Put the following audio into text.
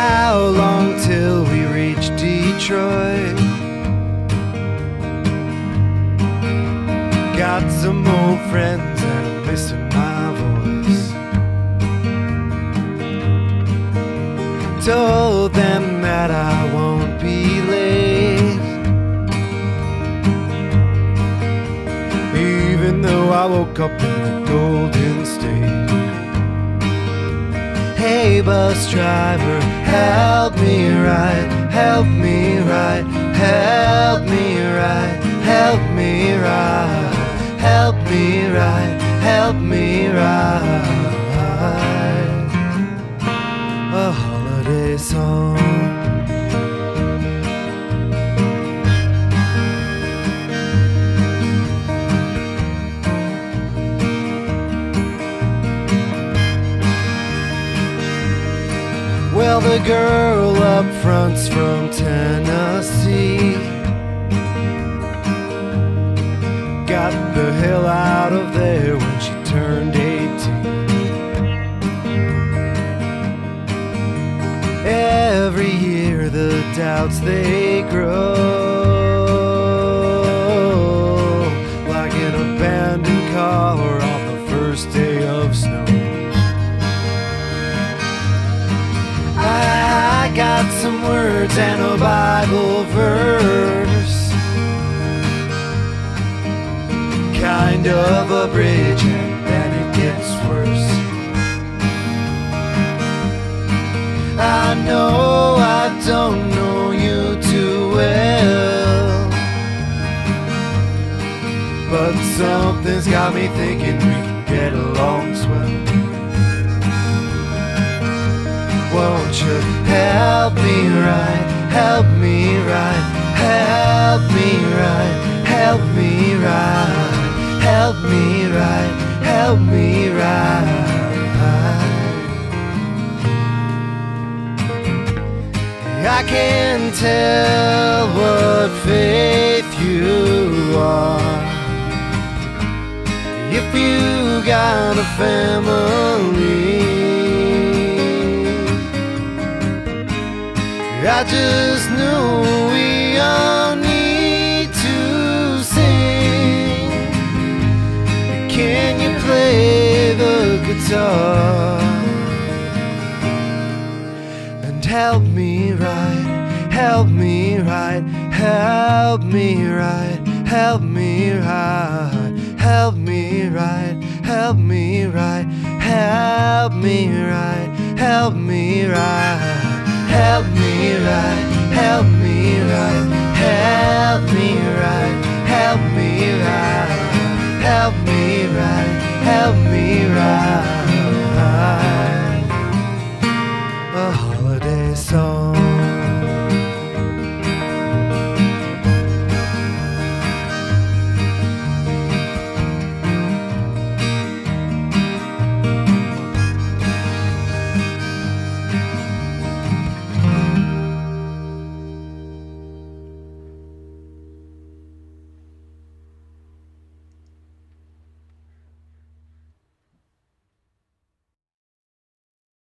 How long till we reach Detroit? Got some old friends and I'm missing my voice. Told them that I won't be late, even though I woke up in the Golden State. Hey bus driver, help me ride, help me ride, help me ride, help me ride, help me ride, help me ride. A holiday song. Well, the girl up front's from Tennessee. Got the hell out of there when she turned 18. Every year the doubts they grow, like an abandoned car on the first day of snow. I got some words and a Bible verse, kind of a bridge, and then it gets worse. I know I don't know you too well, but something's got me thinking we can get along swell. Won't you help me ride, help me ride, help me ride, help me ride, help me ride, help me ride. I can tell what faith you are if you got a family. I just know we all need to sing. Can you play the guitar and help me ride, help me ride, help me ride, help me ride, help me ride, help me ride, help me ride, help me ride. Help me ride, help me ride, help me ride, help me ride, help me ride, help me ride. A holiday song.